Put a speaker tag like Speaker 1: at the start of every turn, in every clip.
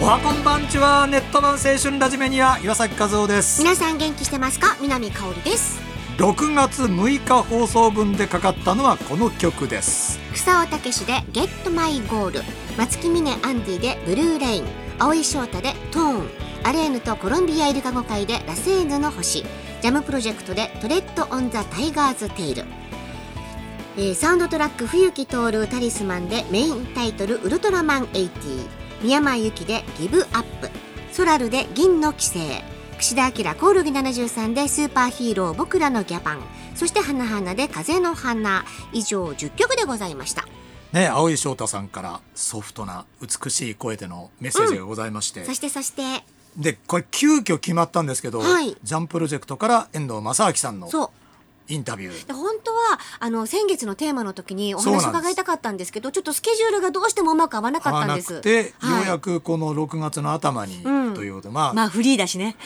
Speaker 1: おはこんばんちは。ネット版青春ラジメニア岩崎和夫です。
Speaker 2: 皆さん元気してますか？南香織です。
Speaker 1: 6月6日放送分でかかったのはこの曲です。
Speaker 2: 草尾武史で Get My Goal、 松木峰アンディでブルーレイン、青井翔太でトーン、アレーヌとコロンビアイルカ語会でラセーヌの星、ジャムプロジェクトでトレッドオンザタイガーズテイル、サウンドトラック冬木徹タリスマンでメインタイトルウルトラマン80、宮前由紀でギブアップ、ソラルで銀の規制、櫛田明コオロギ73でスーパーヒーロー僕らのギャパン、そして花々で風の花、以上10曲でございました。
Speaker 1: ね、青井翔太さんからソフトな美しい声でのメッセージがございまして、
Speaker 2: そして
Speaker 1: でこれ急遽決まったんですけど、
Speaker 2: はい、
Speaker 1: ジャンプロジェクトから遠藤正明さんの
Speaker 2: そう
Speaker 1: インタビュー。
Speaker 2: 本当は先月のテーマの時にお話伺いたかったんですけど、ちょっとスケジュールがどうしてもうまく合わなかったんです。
Speaker 1: 合わなくて、はい、ようやくこの6月の頭に、ということで、まあ
Speaker 2: フリーだしね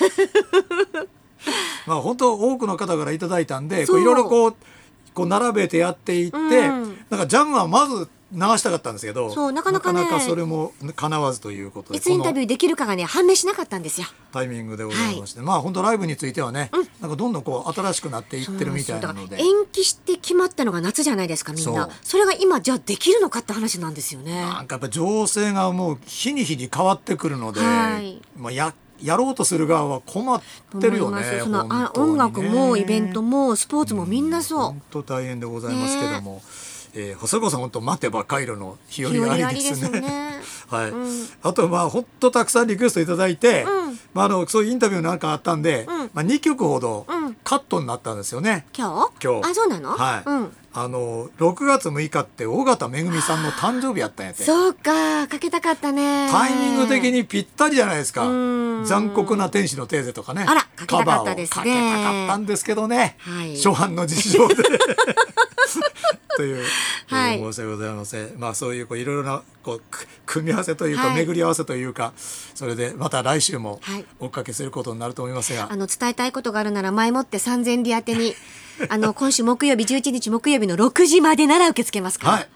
Speaker 1: まあ本当多くの方からいただいたんで、いろいろこう並べてやっていって、なんかジャムはまず流したかったんですけど、
Speaker 2: そうなかなか
Speaker 1: それも叶わずということで、
Speaker 2: いつインタビューできるかがね判明しなかったんですよ。
Speaker 1: タイミングでございまして、まあ本当ライブについてはね、なんかどんどん新しくなっていってるみたいなので、
Speaker 2: 延期して決まったのが夏じゃないですか、みんな。それが今じゃあできるのかって話なんですよね。
Speaker 1: なんかやっぱ情勢がもう日に日に変わってくるので、まあやろうとする側は困ってるよね。
Speaker 2: その音楽もイベントもスポーツもみんなそう。
Speaker 1: 本当大変でございますけども、細子さん本当待てば回路の日和ありですね。はい。あと本当たくさんリクエストいただいて、そういうインタビューなんかあったんで、2曲ほどカットになったんですよね。
Speaker 2: 今日あ、そうなの。
Speaker 1: はい。6月6日って尾形めぐみさんの誕生日やったんやって。
Speaker 2: そうか、かけたかったね。
Speaker 1: タイミング的にぴったりじゃないですか。残酷な天使のテーゼとかね、
Speaker 2: あらかけたかったですね。
Speaker 1: かけたかったんですけどね、初版の事情でという、申し訳ございません。まあそういういろいろな組み合わせというか、巡り合わせというか、それでまた来週も追っかけすることになると思いますが、
Speaker 2: 伝えたいことがあるなら前もって3000里宛てに今週木曜日11日木曜日の6時までなら受け付けますから。
Speaker 1: はい、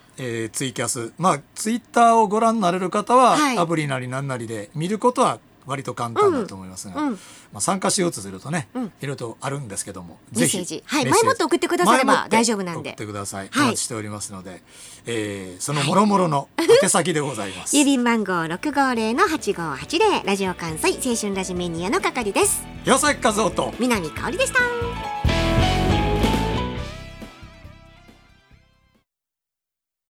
Speaker 1: ツイキャス、ツイッターをご覧になれる方は、アプリなりなんなりで見ることは割と簡単だと思いますが、参加しようとするとね、いろいろとあるんですけども、
Speaker 2: ぜひ前もって送ってくだされば大丈夫なんで
Speaker 1: 送ってください。お待ちしておりますので、そのもろもろの宛先でございます。
Speaker 2: 郵便番号650-8580、ラジオ関西青春ラジメニアの係です。
Speaker 1: 岩崎和夫と
Speaker 2: 南香織でした。